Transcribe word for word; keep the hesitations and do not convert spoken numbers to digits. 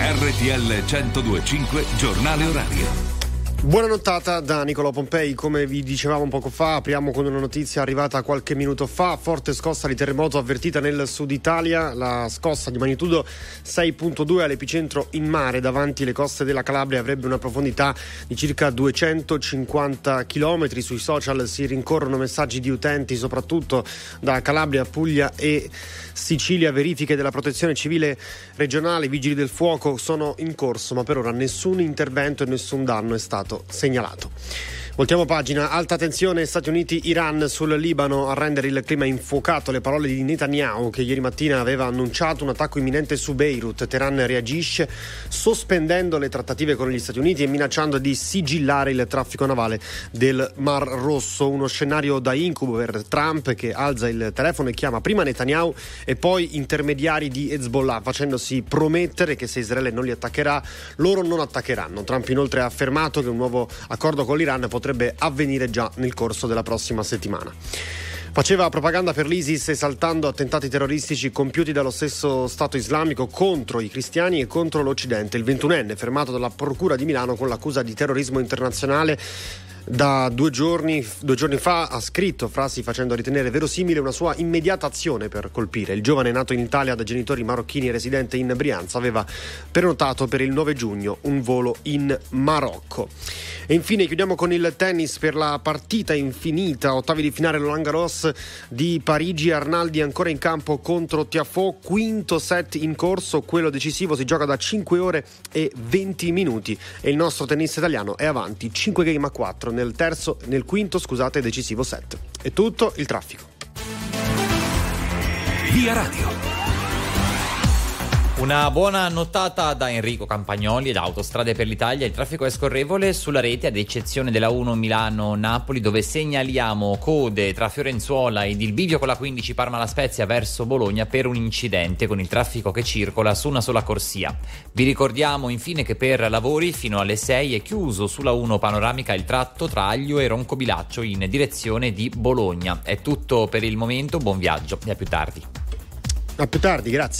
R T L centodue e cinque Giornale Orario. Buona nottata da Nicolò Pompei. Come vi dicevamo poco fa, apriamo con una notizia arrivata qualche minuto fa. Forte scossa di terremoto avvertita nel sud Italia. La scossa di magnitudo sei virgola due all'epicentro in mare davanti le coste della Calabria avrebbe una profondità di circa duecentocinquanta chilometri. Sui social si rincorrono messaggi di utenti soprattutto da Calabria, Puglia e Sicilia. Verifiche della protezione civile regionale, vigili del fuoco sono in corso, ma per ora nessun intervento e nessun danno è stato segnalato. Voltiamo pagina. Alta tensione Stati Uniti-Iran sul Libano a rendere il clima infuocato le parole di Netanyahu, che ieri mattina aveva annunciato un attacco imminente su Beirut. Teheran reagisce sospendendo le trattative con gli Stati Uniti e minacciando di sigillare il traffico navale del Mar Rosso. Uno scenario da incubo per Trump, che alza il telefono e chiama prima Netanyahu e poi intermediari di Hezbollah, facendosi promettere che se Israele non li attaccherà, loro non attaccheranno. Trump inoltre ha affermato che un nuovo accordo con l'Iran potrebbe potrebbe avvenire già nel corso della prossima settimana. Faceva propaganda per l'ISIS esaltando attentati terroristici compiuti dallo stesso Stato islamico contro i cristiani e contro l'Occidente. Il ventunenne, fermato dalla Procura di Milano con l'accusa di terrorismo internazionale, da due giorni, due giorni fa ha scritto frasi facendo ritenere verosimile una sua immediata azione per colpire. Il giovane, nato in Italia da genitori marocchini e residente in Brianza, aveva prenotato per il nove giugno un volo in Marocco. E infine chiudiamo con il tennis per la partita infinita, ottavi di finale Roland Garros di Parigi. Arnaldi ancora in campo contro Tiafoe, quinto set in corso, quello decisivo si gioca da cinque ore e venti minuti e il nostro tennista italiano è avanti cinque game a quattro nel terzo, nel quinto, scusate, decisivo set. È tutto. Il traffico. Via Radio. Una buona nottata da Enrico Campagnoli ed Autostrade per l'Italia. Il traffico è scorrevole sulla rete ad eccezione della uno Milano-Napoli, dove segnaliamo code tra Fiorenzuola ed il bivio con la quindici Parma-La Spezia verso Bologna per un incidente con il traffico che circola su una sola corsia. Vi ricordiamo infine che per lavori fino alle sei è chiuso sulla uno panoramica il tratto tra Aglio e Roncobilaccio in direzione di Bologna. È tutto per il momento, buon viaggio e a più tardi. A più tardi, grazie.